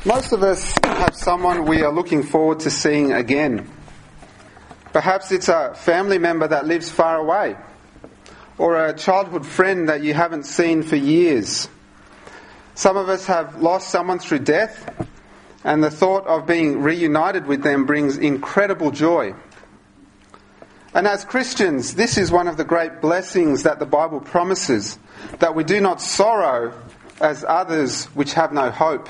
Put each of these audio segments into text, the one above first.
Most of us have someone we are looking forward to seeing again. Perhaps it's a family member that lives far away, or a childhood friend that you haven't seen for years. Some of us have lost someone through death, and the thought of being reunited with them brings incredible joy. And as Christians, this is one of the great blessings that the Bible promises, that we do not sorrow as others which have no hope.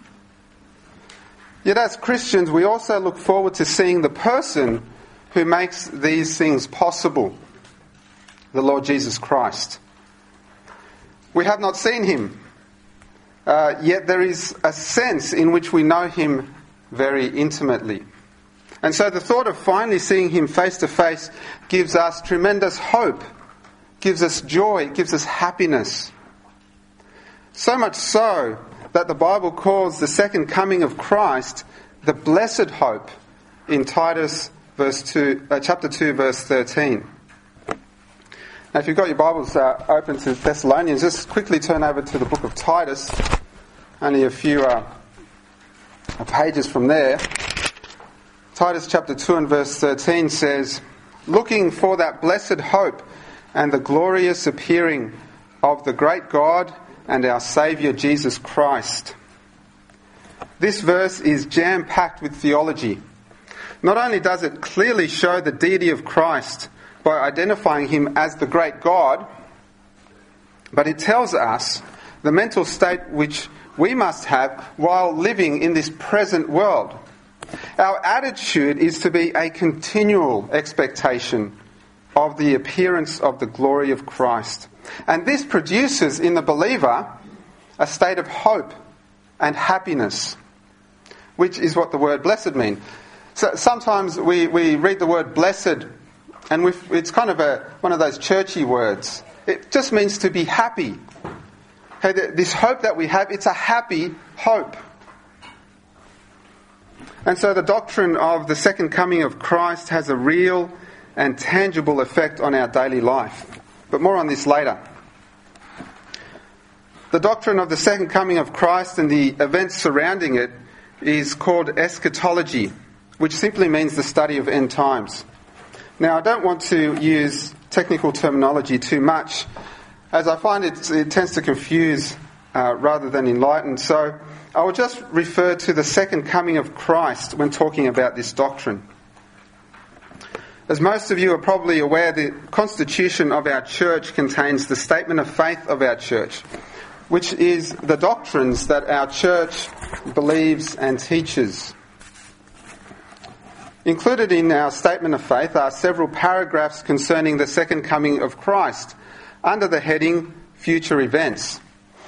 Yet as Christians, we also look forward to seeing the person who makes these things possible, the Lord Jesus Christ. We have not seen him, yet there is a sense in which we know him very intimately. And so the thought of finally seeing him face to face gives us tremendous hope, gives us joy, gives us happiness. So much so that the Bible calls the second coming of Christ the blessed hope in Titus chapter 2, verse 13. Now, if you've got your Bibles open to Thessalonians, just quickly turn over to the book of Titus. Only a few pages from there. Titus chapter 2 and verse 13 says, "Looking for that blessed hope and the glorious appearing of the great God and our Saviour Jesus Christ." This verse is jam-packed with theology. Not only does it clearly show the deity of Christ by identifying him as the great God, but it tells us the mental state which we must have while living in this present world. Our attitude is to be a continual expectation of the appearance of the glory of Christ. And this produces in the believer a state of hope and happiness, which is what the word blessed means. So sometimes we read the word blessed and it's kind of one of those churchy words. It just means to be happy. Okay, this hope that we have, it's a happy hope. And so the doctrine of the second coming of Christ has a real and tangible effect on our daily life. But more on this later. The doctrine of the second coming of Christ and the events surrounding it is called eschatology, which simply means the study of end times. Now, I don't want to use technical terminology too much, as I find it tends to confuse rather than enlighten. So I will just refer to the second coming of Christ when talking about this doctrine. As most of you are probably aware, the constitution of our church contains the statement of faith of our church, which is the doctrines that our church believes and teaches. Included in our statement of faith are several paragraphs concerning the second coming of Christ under the heading Future Events.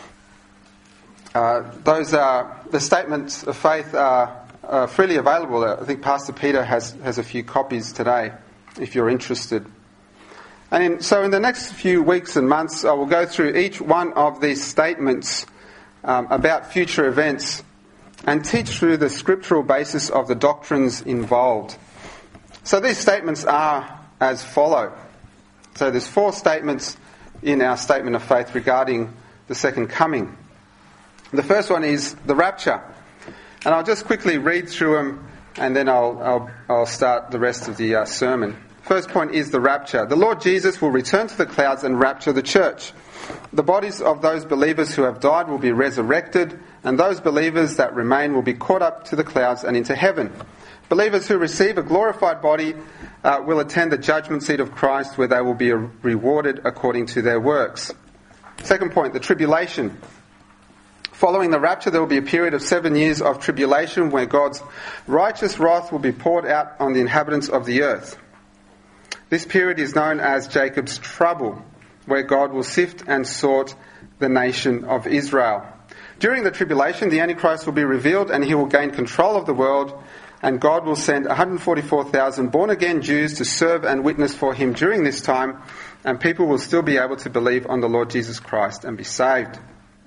The statements of faith are freely available. I think Pastor Peter has a few copies today, if you're interested. And so in the next few weeks and months, I will go through each one of these statements about future events and teach through the scriptural basis of the doctrines involved. So these statements are as follow. So there's 4 statements in our statement of faith regarding the second coming. The first one is the rapture. And I'll just quickly read through them and then I'll start the rest of the sermon. First point is the rapture. The Lord Jesus will return to the clouds and rapture the church. The bodies of those believers who have died will be resurrected, and those believers that remain will be caught up to the clouds and into heaven. Believers who receive a glorified body will attend the judgment seat of Christ, where they will be rewarded according to their works. Second point, the tribulation. Following the rapture, there will be a period of 7 years of tribulation where God's righteous wrath will be poured out on the inhabitants of the earth. This period is known as Jacob's trouble, where God will sift and sort the nation of Israel. During the tribulation, the Antichrist will be revealed and he will gain control of the world, and God will send 144,000 born-again Jews to serve and witness for him during this time, and people will still be able to believe on the Lord Jesus Christ and be saved.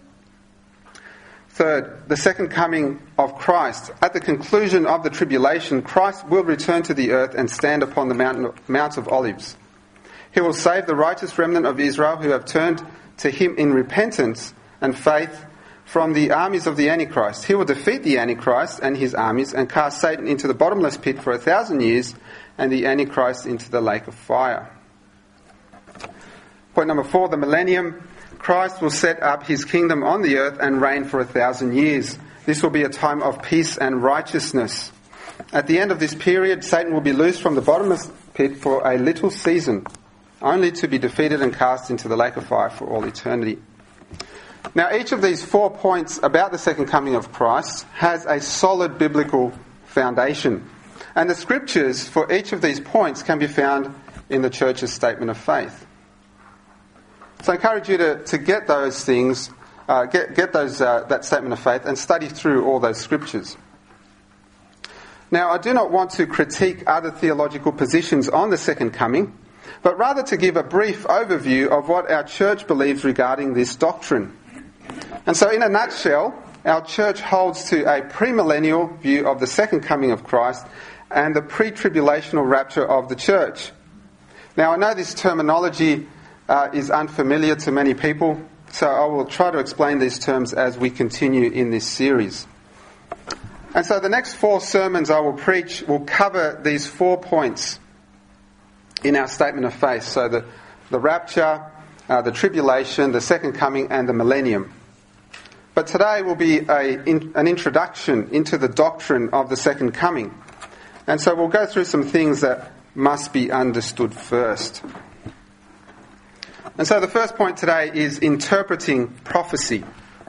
Third, the second coming of Christ. At the conclusion of the tribulation, Christ will return to the earth and stand upon the Mount of Olives. He will save the righteous remnant of Israel who have turned to him in repentance and faith from the armies of the Antichrist. He will defeat the Antichrist and his armies and cast Satan into the bottomless pit for 1,000 years and the Antichrist into the lake of fire. Point number 4, the millennium. Christ will set up his kingdom on the earth and reign for 1,000 years. This will be a time of peace and righteousness. At the end of this period, Satan will be loosed from the bottomless pit for a little season, only to be defeated and cast into the lake of fire for all eternity. Now, each of these 4 points about the second coming of Christ has a solid biblical foundation. And the scriptures for each of these points can be found in the church's statement of faith. So I encourage you to get those things, that statement of faith and study through all those scriptures. Now, I do not want to critique other theological positions on the second coming, but rather to give a brief overview of what our church believes regarding this doctrine. And so in a nutshell, our church holds to a premillennial view of the second coming of Christ and the pre-tribulational rapture of the church. Now, I know this terminology is unfamiliar to many people, so I will try to explain these terms as we continue in this series. And so the next 4 sermons I will preach will cover these 4 points in our statement of faith. So the rapture, the tribulation, the second coming, and the millennium. But today will be an introduction into the doctrine of the second coming. And so we'll go through some things that must be understood first. And so the first point today is interpreting prophecy.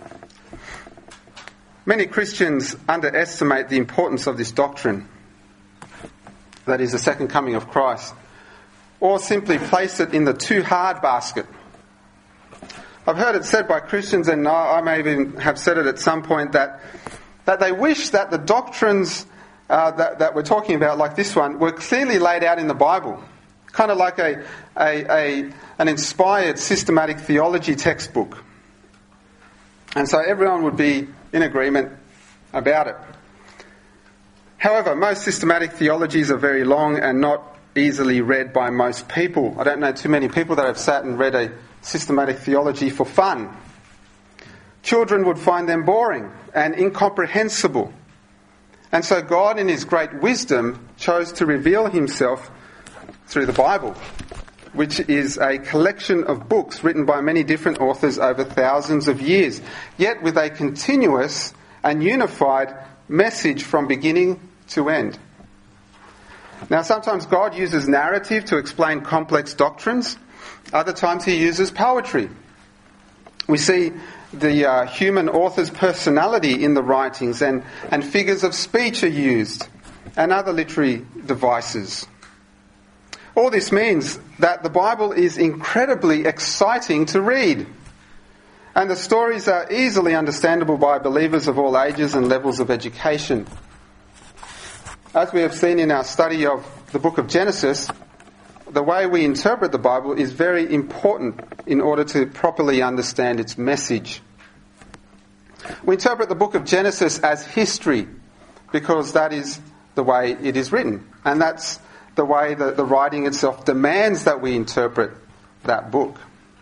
Many Christians underestimate the importance of this doctrine, that is the second coming of Christ, or simply place it in the too hard basket. I've heard it said by Christians, and I may even have said it at some point, that they wish that the doctrines that we're talking about, like this one, were clearly laid out in the Bible. Kind of like an inspired systematic theology textbook. And so everyone would be in agreement about it. However, most systematic theologies are very long and not easily read by most people. I don't know too many people that have sat and read a systematic theology for fun. Children would find them boring and incomprehensible. And so God, in his great wisdom, chose to reveal himself through the Bible, which is a collection of books written by many different authors over thousands of years, yet with a continuous and unified message from beginning to end. Now, sometimes God uses narrative to explain complex doctrines. Other times he uses poetry. We see the human author's personality in the writings, and figures of speech are used, and other literary devices. All this means that the Bible is incredibly exciting to read. And the stories are easily understandable by believers of all ages and levels of education. As we have seen in our study of the book of Genesis, the way we interpret the Bible is very important in order to properly understand its message. We interpret the book of Genesis as history because that is the way it is written. And that's the way that the writing itself demands that we interpret that book.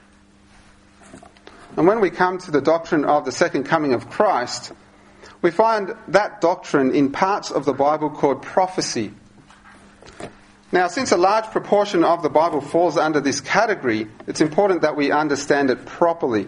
And when we come to the doctrine of the second coming of Christ, we find that doctrine in parts of the Bible called prophecy. Now, since a large proportion of the Bible falls under this category, it's important that we understand it properly.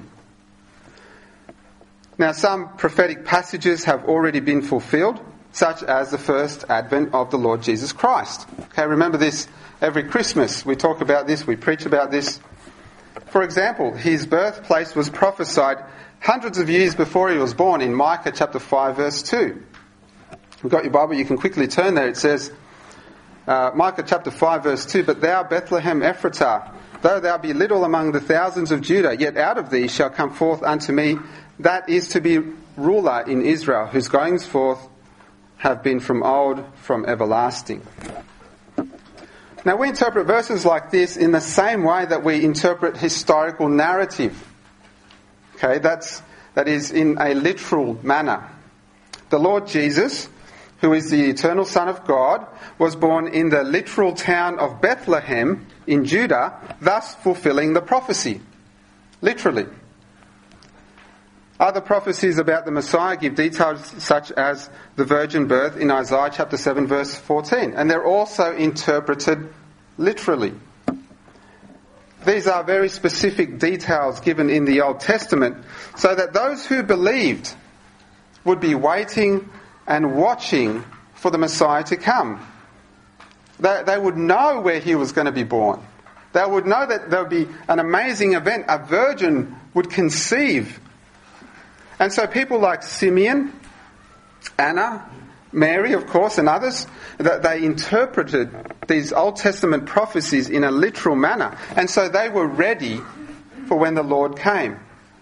Now, some prophetic passages have already been fulfilled, such as the first advent of the Lord Jesus Christ. Okay, remember this every Christmas. We talk about this, we preach about this. For example, his birthplace was prophesied hundreds of years before he was born in Micah chapter 5 verse 2. If you've got your Bible, you can quickly turn there. It says, Micah chapter 5 verse 2, "But thou, Bethlehem Ephratah, though thou be little among the thousands of Judah, yet out of thee shall come forth unto me that is to be ruler in Israel, whose goings forth have been from old, from everlasting." Now, we interpret verses like this in the same way that we interpret historical narrative. Okay, that is in a literal manner. The Lord Jesus, who is the eternal Son of God, was born in the literal town of Bethlehem in Judah, thus fulfilling the prophecy. Literally. Other prophecies about the Messiah give details such as the virgin birth in Isaiah chapter 7 verse 14. And they're also interpreted literally. These are very specific details given in the Old Testament so that those who believed would be waiting and watching for the Messiah to come. They would know where he was going to be born. They would know that there would be an amazing event. A virgin would conceive. And so people like Simeon, Anna, Mary, of course, and others, that they interpreted these Old Testament prophecies in a literal manner. And so they were ready for when the Lord came.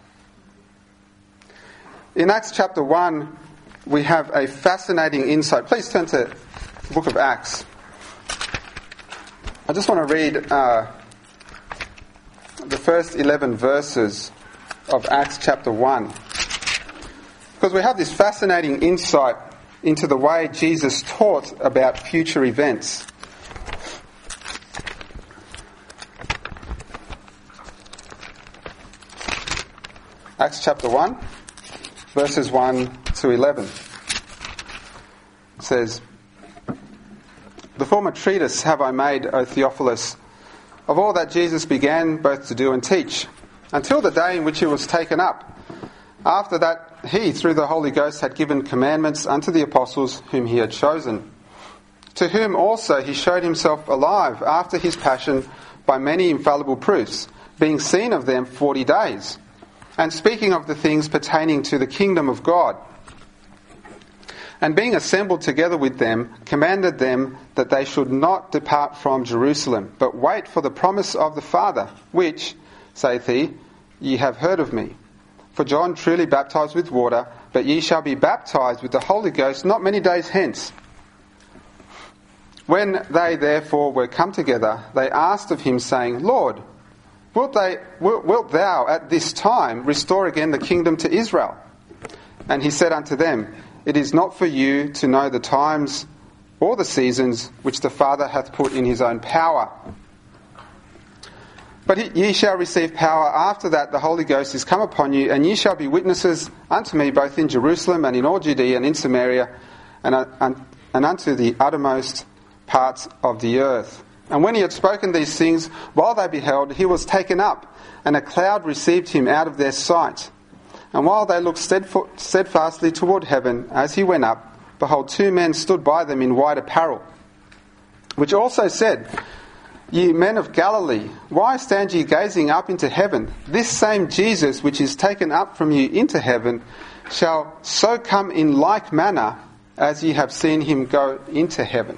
In Acts chapter 1, we have a fascinating insight. Please turn to the book of Acts. I just want to read the first 11 verses of Acts chapter 1. Because we have this fascinating insight into the way Jesus taught about future events. Acts chapter 1, verses 1 to 11. It says, "The former treatise have I made, O Theophilus, of all that Jesus began both to do and teach, until the day in which he was taken up. After that, he, through the Holy Ghost, had given commandments unto the apostles whom he had chosen, to whom also he showed himself alive after his passion by many infallible proofs, being seen of them 40 days, and speaking of the things pertaining to the kingdom of God. And being assembled together with them, commanded them that they should not depart from Jerusalem, but wait for the promise of the Father, which, saith he, ye have heard of me. For John truly baptized with water, but ye shall be baptized with the Holy Ghost not many days hence. When they therefore were come together, they asked of him, saying, Lord, wilt thou at this time restore again the kingdom to Israel? And he said unto them, It is not for you to know the times or the seasons which the Father hath put in his own power. But ye shall receive power after that the Holy Ghost is come upon you, and ye shall be witnesses unto me both in Jerusalem and in all Judea and in Samaria and unto the uttermost parts of the earth. And when he had spoken these things, while they beheld, he was taken up, and a cloud received him out of their sight. And while they looked steadfastly toward heaven as he went up, behold, 2 men stood by them in white apparel, which also said, Ye men of Galilee, why stand ye gazing up into heaven? This same Jesus which is taken up from you into heaven shall so come in like manner as ye have seen him go into heaven."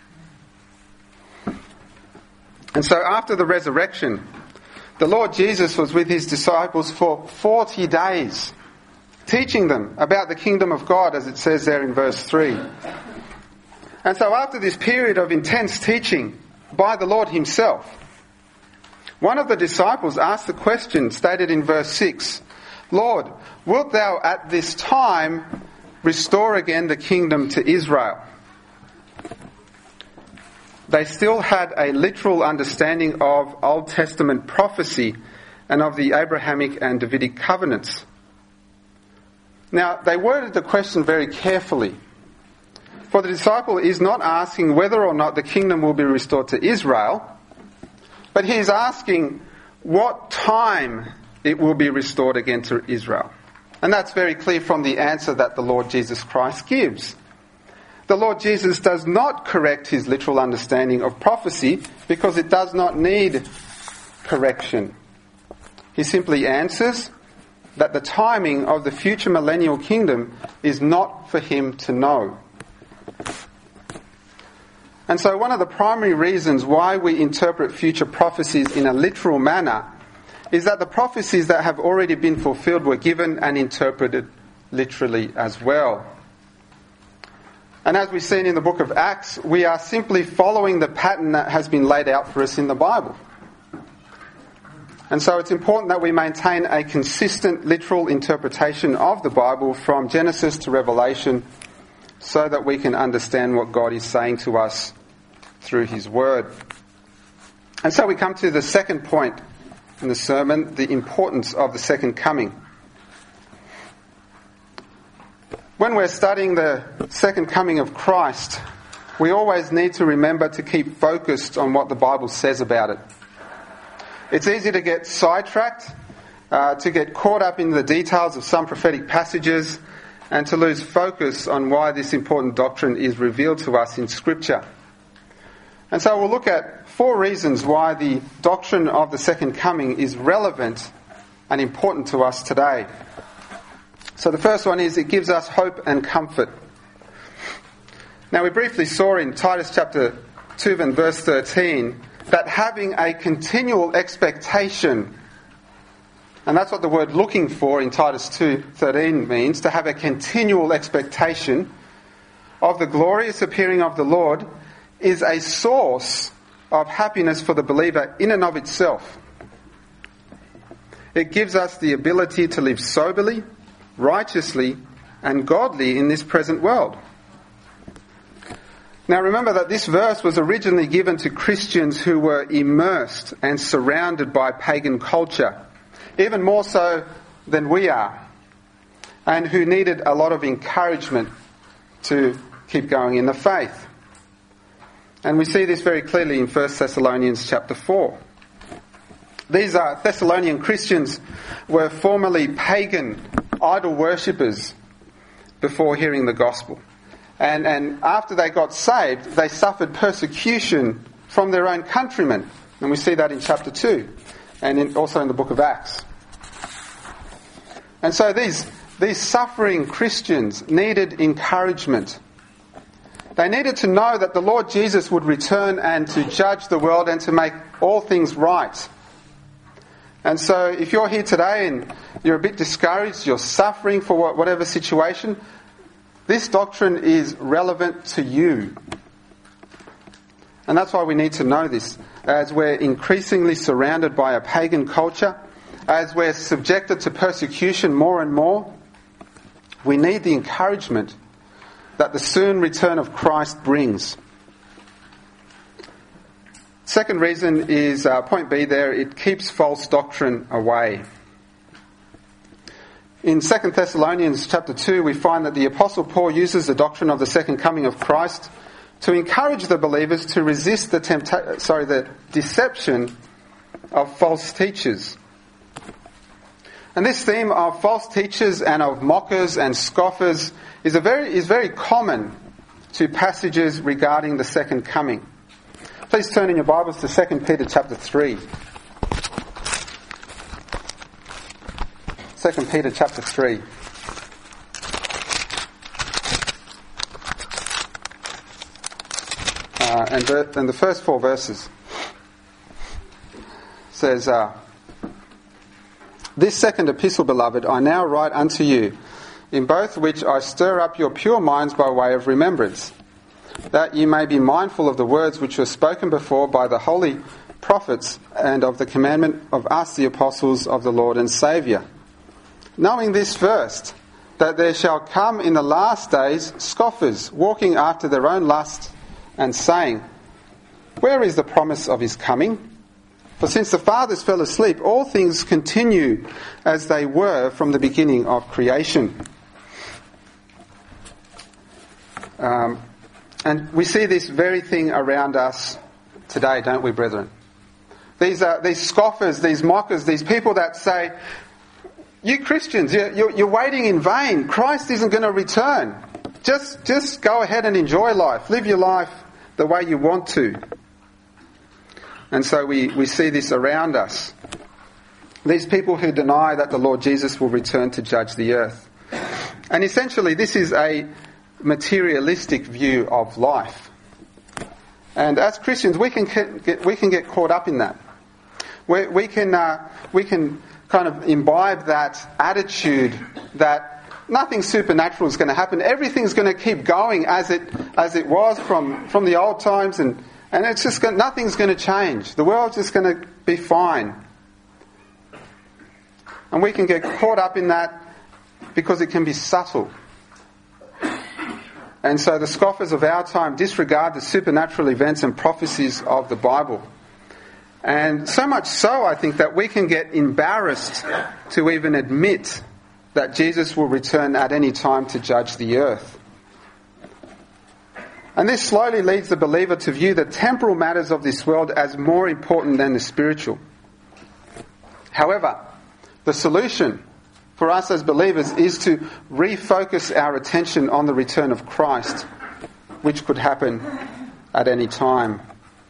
And so after the resurrection, the Lord Jesus was with his disciples for 40 days, teaching them about the kingdom of God, as it says there in verse 3. And so after this period of intense teaching by the Lord himself, one of the disciples asked the question stated in verse 6, Lord, wilt thou at this time restore again the kingdom to Israel? They still had a literal understanding of Old Testament prophecy and of the Abrahamic and Davidic covenants. Now, they worded the question very carefully. For the disciple is not asking whether or not the kingdom will be restored to Israel, but he is asking what time it will be restored again to Israel. And that's very clear from the answer that the Lord Jesus Christ gives. The Lord Jesus does not correct his literal understanding of prophecy because it does not need correction. He simply answers that the timing of the future millennial kingdom is not for him to know. And so one of the primary reasons why we interpret future prophecies in a literal manner is that the prophecies that have already been fulfilled were given and interpreted literally as well. And as we've seen in the book of Acts, we are simply following the pattern that has been laid out for us in the Bible. And so it's important that we maintain a consistent literal interpretation of the Bible from Genesis to Revelation so that we can understand what God is saying to us through his word. And so we come to the second point in the sermon, the importance of the second coming. When we're studying the second coming of Christ, we always need to remember to keep focused on what the Bible says about it. It's easy to get sidetracked, to get caught up in the details of some prophetic passages, and to lose focus on why this important doctrine is revealed to us in Scripture. And so we'll look at 4 reasons why the doctrine of the second coming is relevant and important to us today. So the first one is it gives us hope and comfort. Now we briefly saw in Titus chapter 2 and verse 13 that having a continual expectation, and that's what the word looking for in Titus 2:13 means, to have a continual expectation of the glorious appearing of the Lord, is a source of happiness for the believer in and of itself. It gives us the ability to live soberly, righteously, and godly in this present world. Now remember that this verse was originally given to Christians who were immersed and surrounded by pagan culture, even more so than we are, and who needed a lot of encouragement to keep going in the faith. And we see this very clearly in 1 Thessalonians chapter 4. These Thessalonian Christians were formerly pagan idol worshippers before hearing the gospel. And after they got saved, they suffered persecution from their own countrymen. And we see that in chapter 2 and also in the book of Acts. And so these suffering Christians needed encouragement. They needed to know that the Lord Jesus would return and to judge the world and to make all things right. And so if you're here today and you're a bit discouraged, you're suffering for whatever situation, this doctrine is relevant to you. And that's why we need to know this. As we're increasingly surrounded by a pagan culture, as we're subjected to persecution more and more, we need the encouragement that the soon return of Christ brings. Second reason is, point B there, it keeps false doctrine away. In 2 Thessalonians chapter 2, we find that the Apostle Paul uses the doctrine of the second coming of Christ to encourage the believers to resist the deception of false teachers. And this theme of false teachers and of mockers and scoffers is very common to passages regarding the second coming. Please turn in your Bibles to 2 Peter chapter 3. 2 Peter chapter 3. And the first 4 verses says, "This second epistle, beloved, I now write unto you, in both which I stir up your pure minds by way of remembrance, that ye may be mindful of the words which were spoken before by the holy prophets, and of the commandment of us the apostles of the Lord and Saviour. Knowing this first, that there shall come in the last days scoffers, walking after their own lust, and saying, Where is the promise of his coming? For since the fathers fell asleep, all things continue as they were from the beginning of creation." And we see this very thing around us today, don't we, brethren? These scoffers, these mockers, these people that say, "You Christians, you're waiting in vain. Christ isn't going to return. Just go ahead and enjoy life. Live your life the way you want to." And so we see this around us. These people who deny that the Lord Jesus will return to judge the earth. And essentially this is a materialistic view of life. And as Christians we can get caught up in that. We can kind of imbibe that attitude that nothing supernatural is going to happen. Everything's going to keep going as it was from the old times, and it's just nothing's going to change. The world's just going to be fine. And we can get caught up in that because it can be subtle. And so the scoffers of our time disregard the supernatural events and prophecies of the Bible. And so much so, I think, that we can get embarrassed to even admit that Jesus will return at any time to judge the earth. And this slowly leads the believer to view the temporal matters of this world as more important than the spiritual. However, the solution for us as believers is to refocus our attention on the return of Christ, which could happen at any time.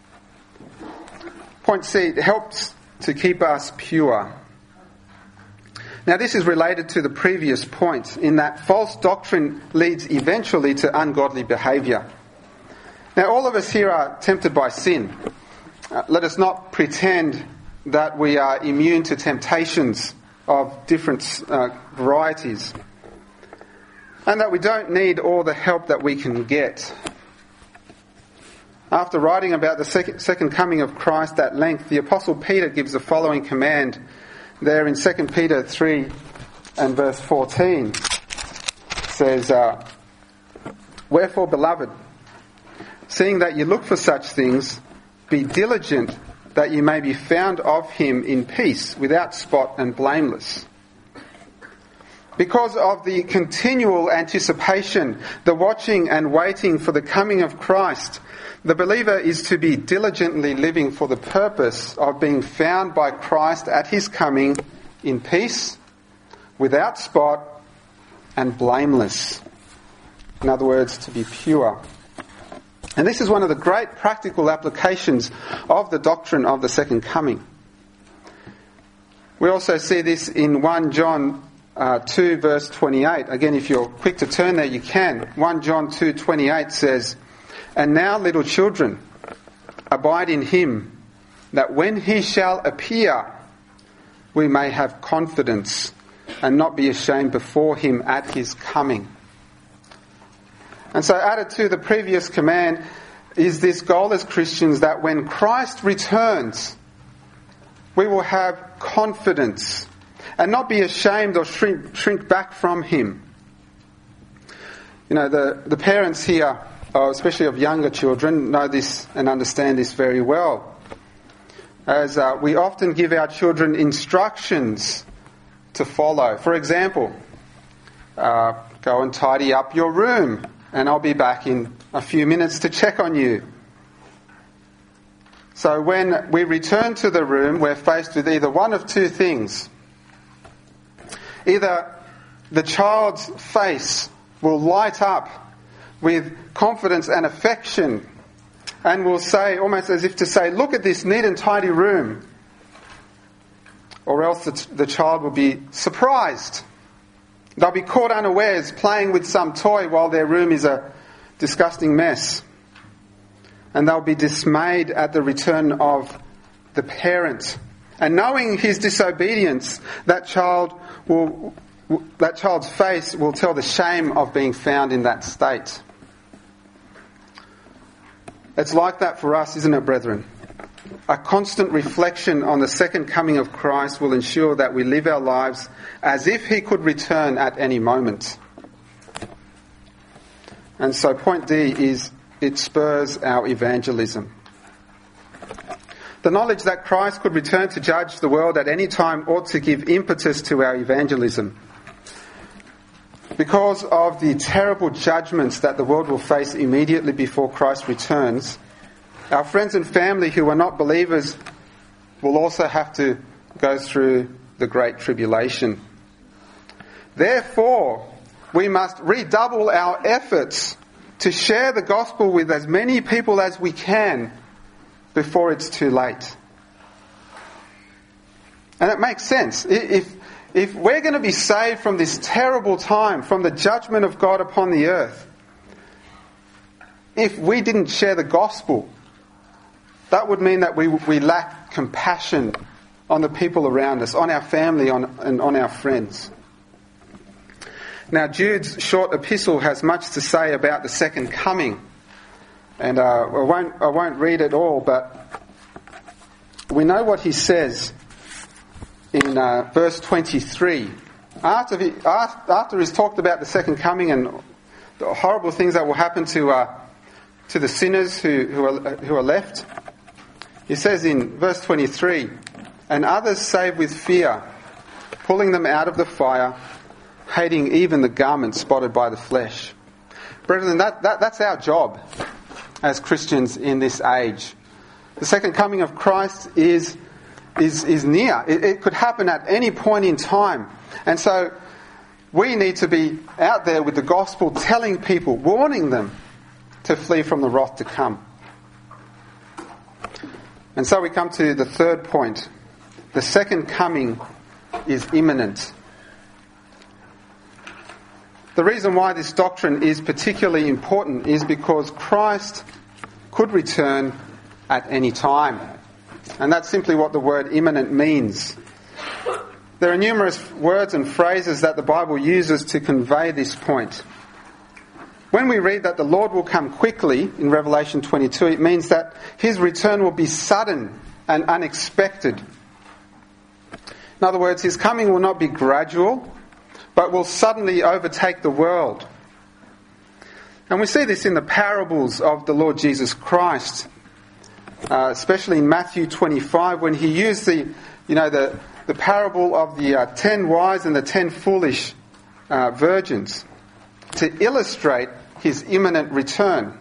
Point C, it helps to keep us pure. Now this is related to the previous point in that false doctrine leads eventually to ungodly behaviour. Now all of us here are tempted by sin. Let us not pretend that we are immune to temptations of different varieties, and that we don't need all the help that we can get. After writing about the second coming of Christ at length, the Apostle Peter gives the following command there in 2 Peter 3 and verse 14. It says, "Wherefore, beloved, seeing that you look for such things, be diligent that you may be found of him in peace, without spot and blameless." Because of the continual anticipation, the watching and waiting for the coming of Christ, the believer is to be diligently living for the purpose of being found by Christ at his coming in peace, without spot and blameless. In other words, to be pure. And this is one of the great practical applications of the doctrine of the second coming. We also see this in 1 John 2 verse 28. Again, if you're quick to turn there, you can. 1 John 2:28 says, "And now, little children, abide in him, that when he shall appear, we may have confidence and not be ashamed before him at his coming." And so added to the previous command is this goal as Christians that when Christ returns, we will have confidence and not be ashamed or shrink back from him. You know, the parents here, especially of younger children, know this and understand this very well. As we often give our children instructions to follow. For example, go and tidy up your room, and I'll be back in a few minutes to check on you. So when we return to the room, we're faced with either one of two things. Either the child's face will light up with confidence and affection and will say, almost as if to say, "Look at this neat and tidy room." Or else the child will be surprised. They'll be caught unawares playing with some toy while their room is a disgusting mess. And they'll be dismayed at the return of the parent. And knowing his disobedience, that child's face will tell the shame of being found in that state. It's like that for us, isn't it, brethren? A constant reflection on the second coming of Christ will ensure that we live our lives as if he could return at any moment. And so point D is it spurs our evangelism. The knowledge that Christ could return to judge the world at any time ought to give impetus to our evangelism. Because of the terrible judgments that the world will face immediately before Christ returns, our friends and family who are not believers will also have to go through the Great Tribulation. Therefore, we must redouble our efforts to share the gospel with as many people as we can before it's too late. And it makes sense. If we're going to be saved from this terrible time, from the judgment of God upon the earth, if we didn't share the gospel, that would mean that we lack compassion on the people around us, on our family, and on our friends. Now, Jude's short epistle has much to say about the second coming. And I won't read it all, but we know what he says in verse 23. After he's talked about the second coming and the horrible things that will happen to the sinners who are left, he says in verse 23, "And others save with fear, pulling them out of the fire, hating even the garment spotted by the flesh. Brethren, that's our job as Christians in this age. The second coming of Christ is near. It could happen at any point in time. And so we need to be out there with the gospel, telling people, warning them to flee from the wrath to come. And so we come to the third point. The second coming is imminent. The reason why this doctrine is particularly important is because Christ could return at any time. And that's simply what the word imminent means. There are numerous words and phrases that the Bible uses to convey this point. When we read that the Lord will come quickly in Revelation 22, it means that his return will be sudden and unexpected. In other words, his coming will not be gradual, but will suddenly overtake the world. And we see this in the parables of the Lord Jesus Christ, especially in Matthew 25, when he used the parable of the 10 wise and the 10 foolish virgins to illustrate his imminent return.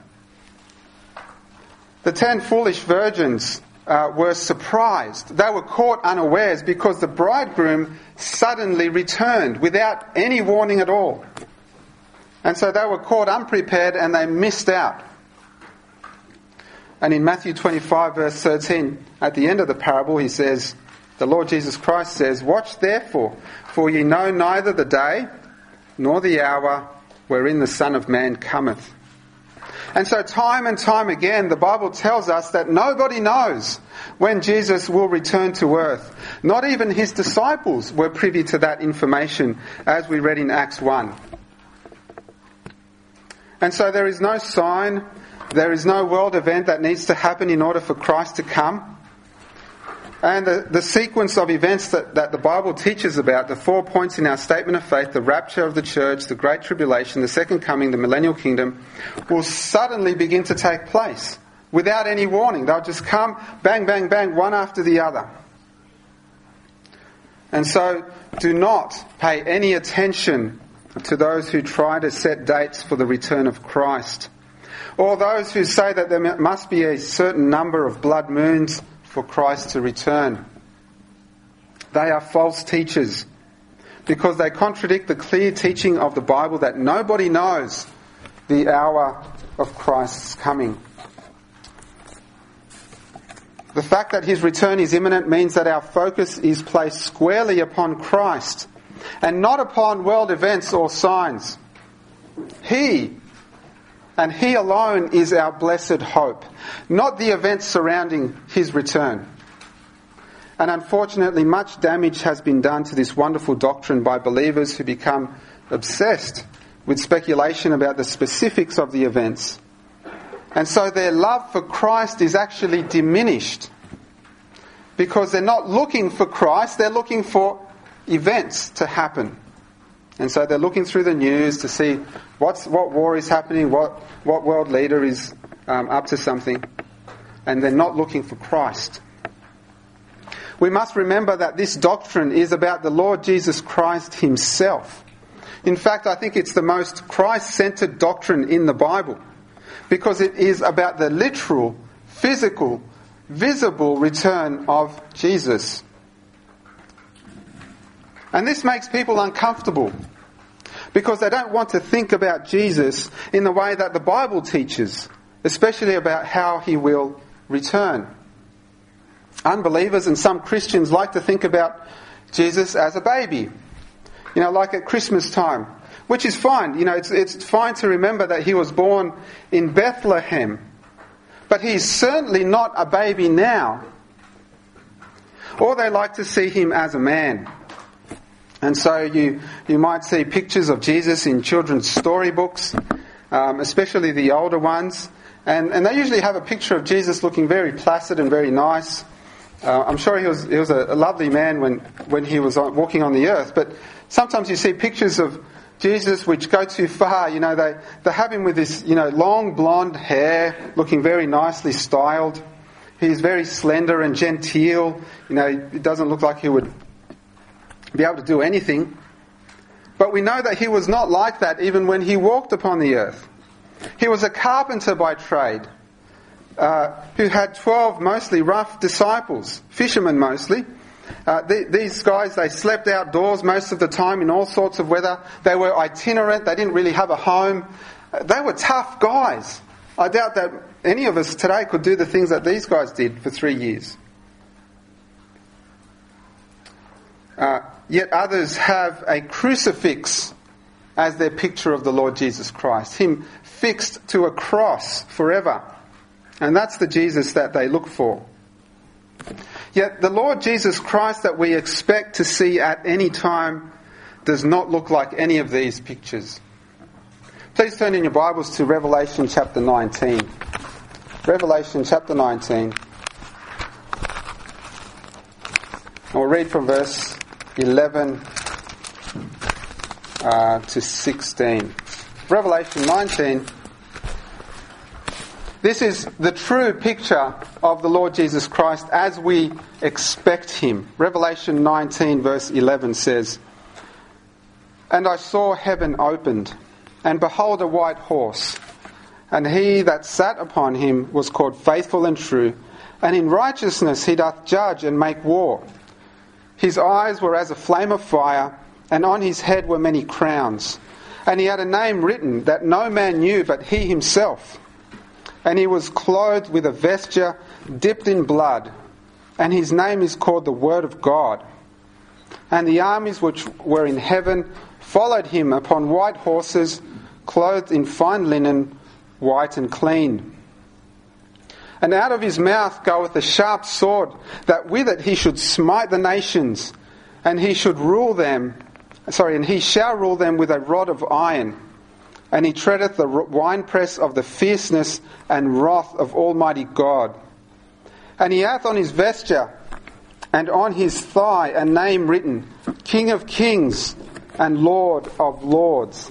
The 10 foolish virgins were surprised. They were caught unawares because the bridegroom suddenly returned without any warning at all. And so they were caught unprepared and they missed out. And in Matthew 25 verse 13, at the end of the parable, he says, the Lord Jesus Christ says, "Watch therefore, for ye know neither the day nor the hour wherein the Son of Man cometh." And so time and time again, the Bible tells us that nobody knows when Jesus will return to earth. Not even his disciples were privy to that information, as we read in Acts 1. And so there is no sign, there is no world event that needs to happen in order for Christ to come. And the sequence of events that the Bible teaches about, the 4 points in our statement of faith, the rapture of the church, the great tribulation, the second coming, the millennial kingdom, will suddenly begin to take place without any warning. They'll just come, bang, bang, bang, one after the other. And so do not pay any attention to those who try to set dates for the return of Christ, or those who say that there must be a certain number of blood moons for Christ to return. They are false teachers because they contradict the clear teaching of the Bible that nobody knows the hour of Christ's coming. The fact that his return is imminent means that our focus is placed squarely upon Christ and not upon world events or signs. He and he alone is our blessed hope, not the events surrounding his return. And unfortunately, much damage has been done to this wonderful doctrine by believers who become obsessed with speculation about the specifics of the events. And so their love for Christ is actually diminished because they're not looking for Christ, they're looking for events to happen. And so they're looking through the news to see what war is happening, what world leader is up to something, and they're not looking for Christ. We must remember that this doctrine is about the Lord Jesus Christ himself. In fact, I think it's the most Christ-centered doctrine in the Bible, because it is about the literal, physical, visible return of Jesus. And this makes people uncomfortable because they don't want to think about Jesus in the way that the Bible teaches, especially about how he will return. Unbelievers and some Christians like to think about Jesus as a baby, like at Christmas time, which is fine. It's fine to remember that he was born in Bethlehem, but he's certainly not a baby now. Or they like to see him as a man. And so you might see pictures of Jesus in children's storybooks, especially the older ones. And they usually have a picture of Jesus looking very placid and very nice. I'm sure he was a lovely man when he was walking on the earth. But sometimes you see pictures of Jesus which go too far. They have him with this long blonde hair, looking very nicely styled. He's very slender and genteel. It doesn't look like he would be able to do anything. But we know that he was not like that even when he walked upon the earth. He was a carpenter by trade, who had 12 mostly rough disciples, fishermen mostly. These guys, they slept outdoors most of the time in all sorts of weather. They were itinerant. They didn't really have a home. They were tough guys. I doubt that any of us today could do the things that these guys did for 3 years. Yet others have a crucifix as their picture of the Lord Jesus Christ. Him fixed to a cross forever. And that's the Jesus that they look for. Yet the Lord Jesus Christ that we expect to see at any time does not look like any of these pictures. Please turn in your Bibles to Revelation chapter 19. Revelation chapter 19. I'll read from verse 11 to 16. Revelation 19. This is the true picture of the Lord Jesus Christ as we expect him. Revelation 19 verse 11 says, "And I saw heaven opened, and behold a white horse, and he that sat upon him was called Faithful and True, and in righteousness he doth judge and make war. His eyes were as a flame of fire, and on his head were many crowns. And he had a name written that no man knew but he himself. And he was clothed with a vesture dipped in blood, and his name is called the Word of God. And the armies which were in heaven followed him upon white horses, clothed in fine linen, white and clean. And out of his mouth goeth a sharp sword, that with it he should smite the nations, and he shall rule them with a rod of iron. And he treadeth the winepress of the fierceness and wrath of Almighty God. And he hath on his vesture and on his thigh a name written, King of Kings and Lord of Lords."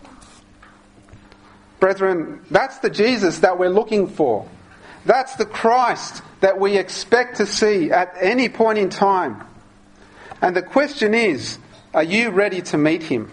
Brethren, that's the Jesus that we're looking for. That's the Christ that we expect to see at any point in time. And the question is, are you ready to meet him?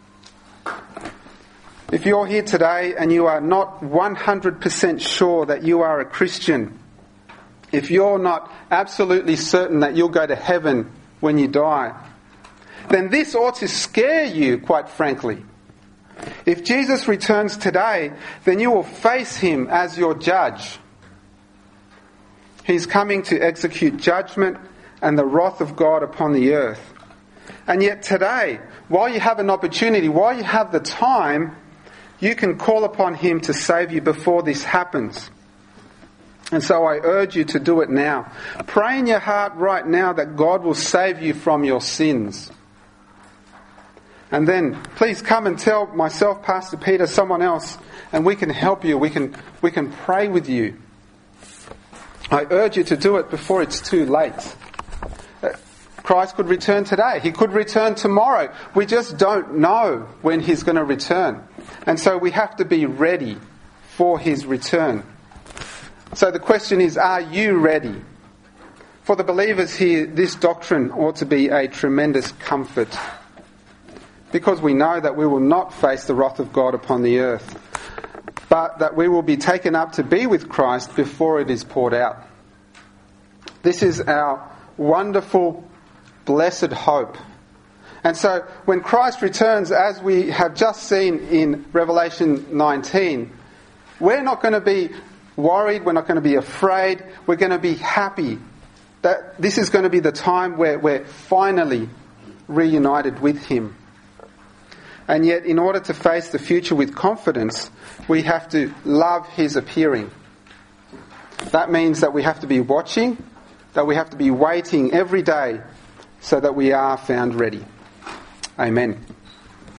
If you're here today and you are not 100% sure that you are a Christian, if you're not absolutely certain that you'll go to heaven when you die, then this ought to scare you, quite frankly. If Jesus returns today, then you will face him as your judge. He's coming to execute judgment and the wrath of God upon the earth. And yet today, while you have an opportunity, while you have the time, you can call upon him to save you before this happens. And so I urge you to do it now. Pray in your heart right now that God will save you from your sins. And then please come and tell myself, Pastor Peter, someone else, and we can help you. We can pray with you. I urge you to do it before it's too late. Christ could return today. He could return tomorrow. We just don't know when he's going to return. And so we have to be ready for his return. So the question is, are you ready? For the believers here, this doctrine ought to be a tremendous comfort, because we know that we will not face the wrath of God upon the earth, but that we will be taken up to be with Christ before it is poured out. This is our wonderful, blessed hope. And so when Christ returns, as we have just seen in Revelation 19, we're not going to be worried, we're not going to be afraid, we're going to be happy that this is going to be the time where we're finally reunited with him. And yet, in order to face the future with confidence, we have to love his appearing. That means that we have to be watching, that we have to be waiting every day so that we are found ready. Amen.